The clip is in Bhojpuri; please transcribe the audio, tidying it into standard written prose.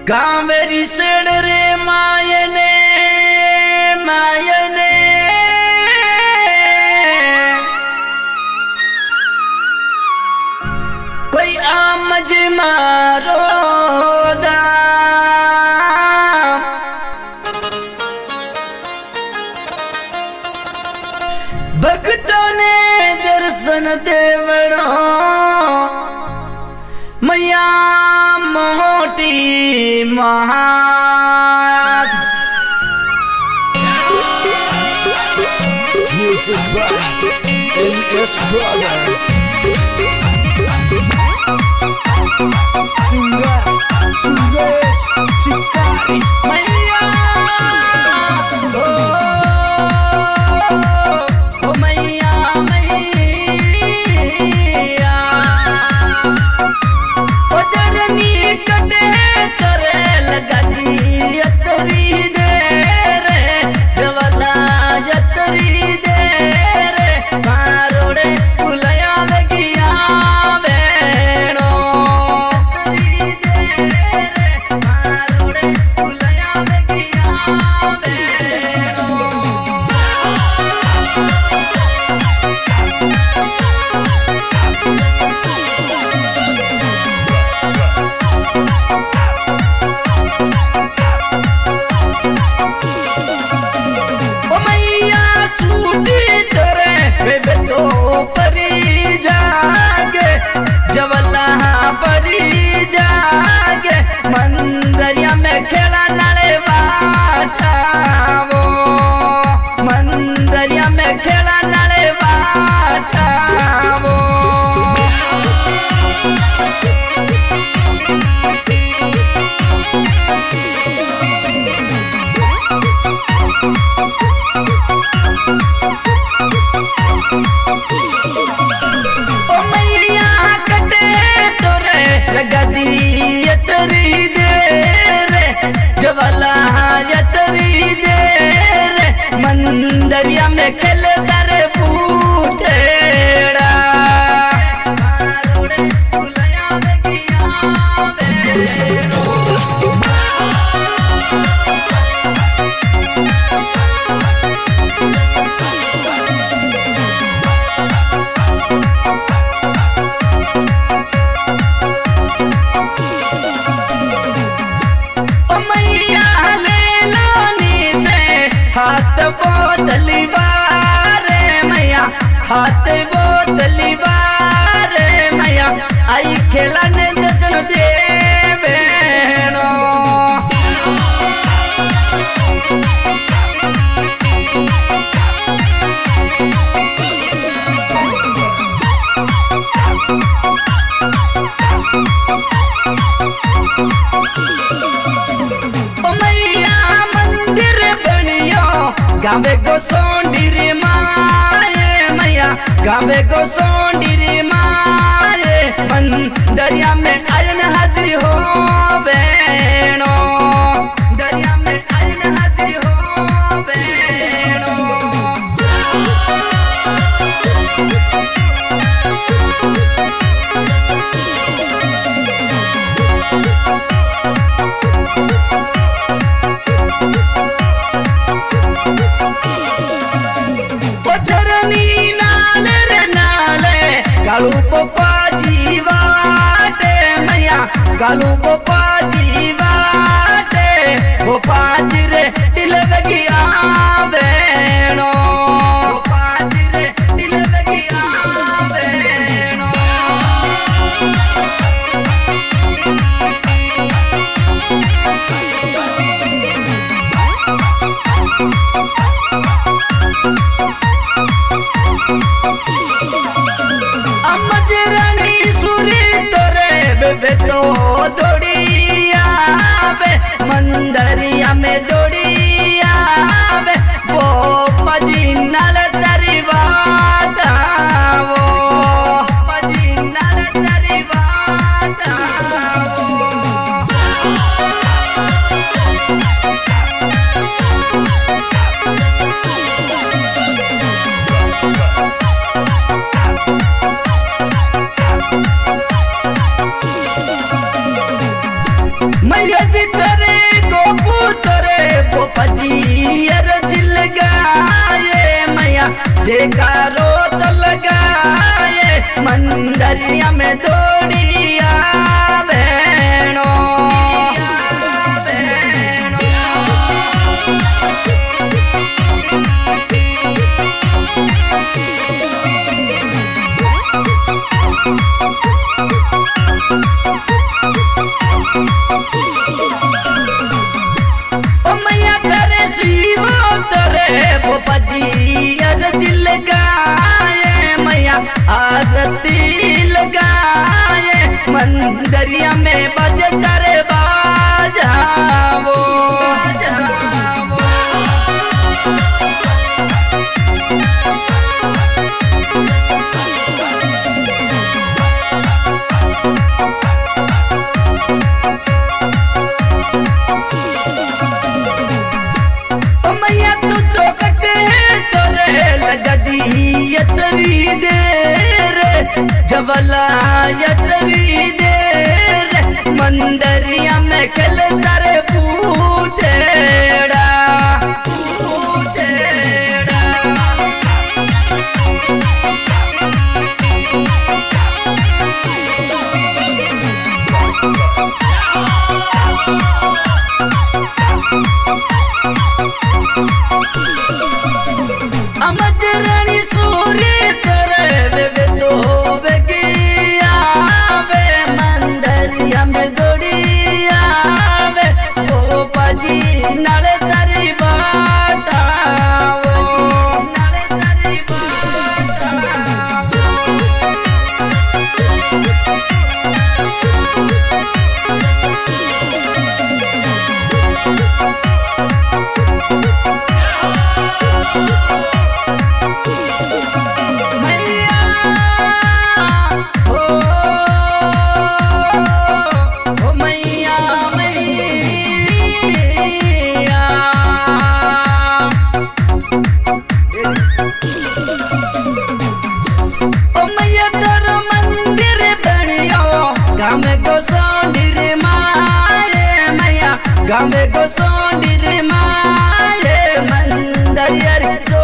कावेरी सेड़ रे मायने मायने कोई आमज मारो दाम भक्तों ने दर्शन देवड़ो मैया मोटी महान Music by NS Brothers. Singer, Suresh, Sikari. मैया ओ मैया मैया ओ चरनी कटे करे लगा दी यतरी दे रे जवला यतरी दे रे मारोड़े कुलया बगिया बेणो यतरी दे रे मारोड़े कुलया बगिया बेणो ओ मैया सूटी तोरे बेबे तो परी जागे जवला परी जागे मंदरिया में खेला नाले बाठावो मंदरिया में खेला नाले बाठावो ओ मैया कटे तोरे लगा दी यतरी दे रे जवला यतरी दे रे मंदरिया में खेल दरे बूटेड़ा मारोड़े कुलया बगिया बेड़ो ओ मैया ले लो नीते हाथ बोतली बारे मैया हाथ बोतली बारे मैया आई खेलने दसन दे बेणो ओ मैया मंदिर बनियो गावे गो सोंडीर माए मैया गावे गो सोंडीर माए मंदरिया में आयन हाजिर हो बेणो दरिया में आयन हाजिर हो बेणो ओ चरनी नाले रे नाले कालू पोपा जीवाटे मैया कालू पोपा जीवाटे पोपा रे दिल बगिया बेणो पोपा रे दिल बगिया बेणो अमजरनी सुरी तोरे बेबे तो दौड़िया बे मंदरिया में दौड़िया बे वो पजी नल तरी बाटावो पजी नल तरी बाटावो मैं देखा रोत लगाए मंदरिया में दौड़िया बहनों आरती लगाए मंदरिया में बज कर बाजाओ मैया तू तो कटे तोरे लगदियत दे जबला यतरी देर मंदरिया में कल तर पूतेड़ा अमजरानी सूरी तेरे तो नाले तारी बाटाओ नाले तारी मैया हो मैया गामे को सोंडिर माये मंदरिया